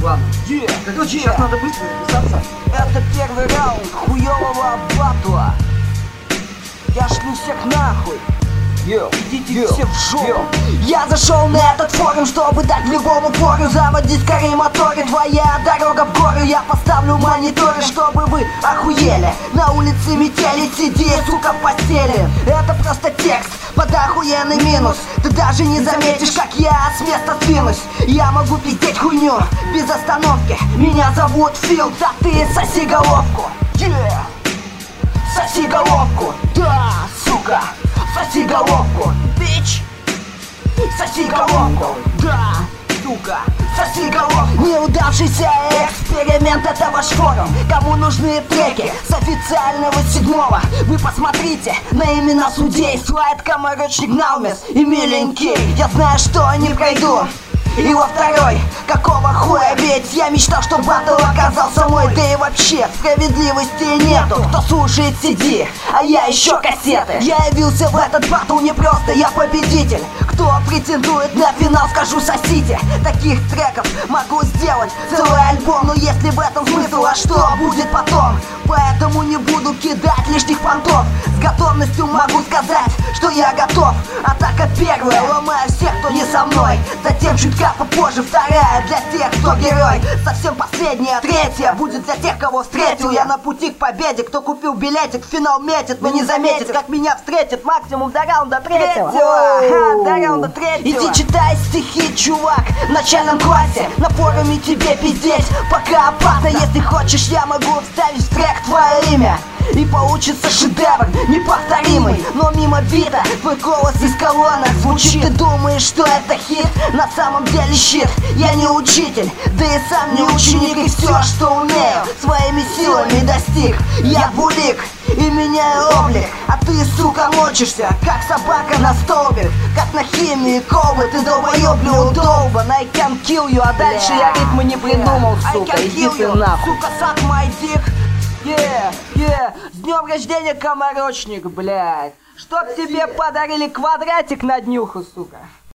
Ладно. Короче, сейчас надо быстро записаться. Это первый раунд хуёвого батла. Я шлю всех нахуй. Идите все в жопу. Я зашел на этот форум, чтобы дать любому фору. Заводить скорее моторы, твоя дорога в гору. Я поставлю мониторы, чтобы вы охуели. На улице метели, сиди, сука, в постели. Это просто текст под охуенный минус. Ты даже не заметишь, как я с места сдвинусь. Я могу пиздеть хуйню без остановки. Меня зовут Фил, да ты соси головку. Соси головку, да, сука. Соси головку, бич. Соси головку, да, сука. Соси головку. Неудавшийся эксперимент, это ваш форум. Кому нужны треки с официального 7-го? Вы посмотрите на имена судей. Слайд, Комарочник, Наумес и Миленький. Я знаю, что не пройду. И во второй, какого хуя, ведь я мечтал, что батл оказался мой. Да и вообще, справедливости нету. Кто слушает, сиди, а я еще кассеты. Я явился в этот батл не просто, я победитель. Кто претендует на финал, скажу, сосите. Таких треков могу сделать целый альбом. Но если в этом смысл, а что будет потом? Поэтому не буду кидать лишних понтов. С готовностью могу сказать, что я готов. Атака первая, ломаю всех, кто не со мной. Затем чутка попозже вторая, для тех, кто герой. Совсем последняя, третья, будет для тех, кого встретил я на пути к победе. Кто купил билетик, финал метит, но не заметит, как меня встретит максимум до раунда третьего. До раунда третьего. Иди читай стихи, чувак, в начальном классе. На форуме тебе пиздеть, пока опасно. Если хочешь, я могу вставить в трек твое имя. И получится шедевр неповторимый. Но мимо бита твой голос из колонок звучит. Ты думаешь, что это хит? На самом деле щит. Я не учитель, да и сам не ученик. И все, что умею, своими силами достиг. Я булик и меняю облик. А ты, сука, мочишься, как собака на столбик. Как на химии колбы, ты долбоёб неудобан. I can kill you, а дальше я ритмы не придумал, сука. Иди ты нахуй. Сука, suck my dick. С днем рождения, Комарочник, блядь. Чтоб тебе подарили квадратик на днюху, сука.